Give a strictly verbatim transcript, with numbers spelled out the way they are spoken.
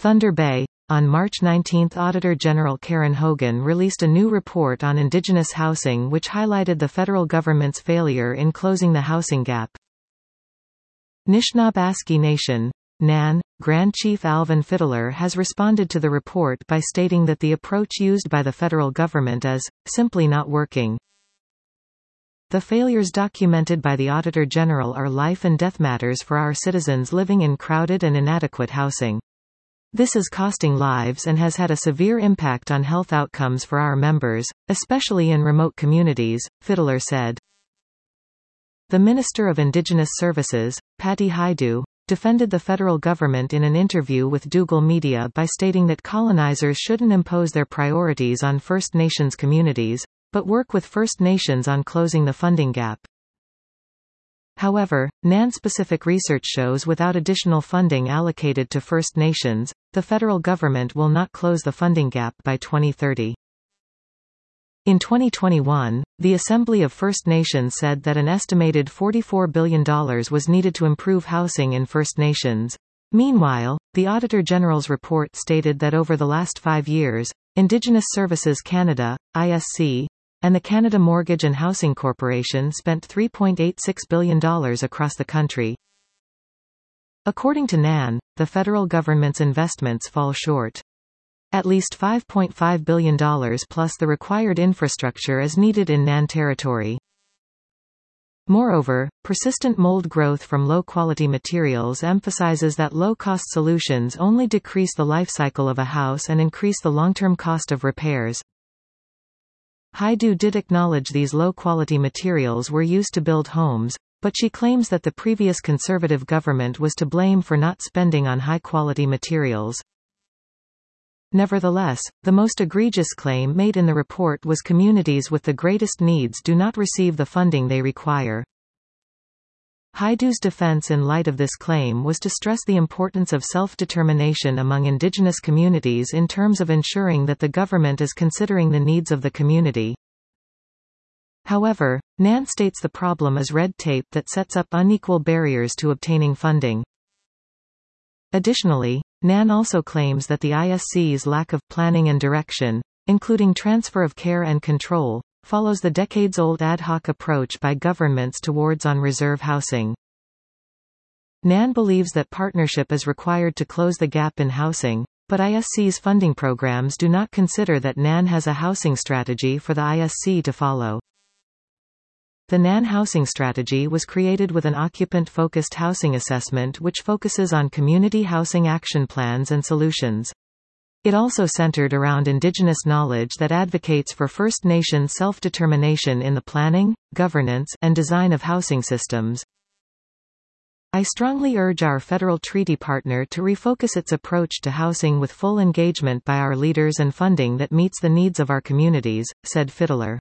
Thunder Bay. On March nineteenth, Auditor General Karen Hogan released a new report on Indigenous housing which highlighted the federal government's failure in closing the housing gap. Nishnawbe Nation. N A N, Grand Chief Alvin Fiddler has responded to the report by stating that the approach used by the federal government is, simply not working. The failures documented by the Auditor General are life and death matters for our citizens living in crowded and inadequate housing. This is costing lives and has had a severe impact on health outcomes for our members, especially in remote communities, Fiddler said. The Minister of Indigenous Services, Patty Hajdu, defended the federal government in an interview with Dougal Media by stating that colonizers shouldn't impose their priorities on First Nations communities, but work with First Nations on closing the funding gap. However, N A N-specific research shows without additional funding allocated to First Nations, the federal government will not close the funding gap by twenty thirty. In twenty twenty-one, the Assembly of First Nations said that an estimated forty-four billion dollars was needed to improve housing in First Nations. Meanwhile, the Auditor General's report stated that over the last five years, Indigenous Services Canada, I S C, and the Canada Mortgage and Housing Corporation spent three point eight six billion dollars across the country. According to N A N, the federal government's investments fall short. At least five point five billion dollars plus the required infrastructure is needed in N A N territory. Moreover, persistent mold growth from low-quality materials emphasizes that low-cost solutions only decrease the life cycle of a house and increase the long-term cost of repairs. Hajdu did acknowledge these low-quality materials were used to build homes, but she claims that the previous Conservative government was to blame for not spending on high-quality materials. Nevertheless, the most egregious claim made in the report was communities with the greatest needs do not receive the funding they require. Hajdu's defense in light of this claim was to stress the importance of self-determination among Indigenous communities in terms of ensuring that the government is considering the needs of the community. However, N A N states the problem is red tape that sets up unequal barriers to obtaining funding. Additionally, N A N also claims that the I S C's lack of planning and direction, including transfer of care and control, follows the decades-old ad hoc approach by governments towards on-reserve housing. N A N believes that partnership is required to close the gap in housing, but I S C's funding programs do not consider that N A N has a housing strategy for the I S C to follow. The N A N housing strategy was created with an occupant-focused housing assessment which focuses on community housing action plans and solutions. It also centered around Indigenous knowledge that advocates for First Nations self-determination in the planning, governance, and design of housing systems. I strongly urge our federal treaty partner to refocus its approach to housing with full engagement by our leaders and funding that meets the needs of our communities, said Fiddler.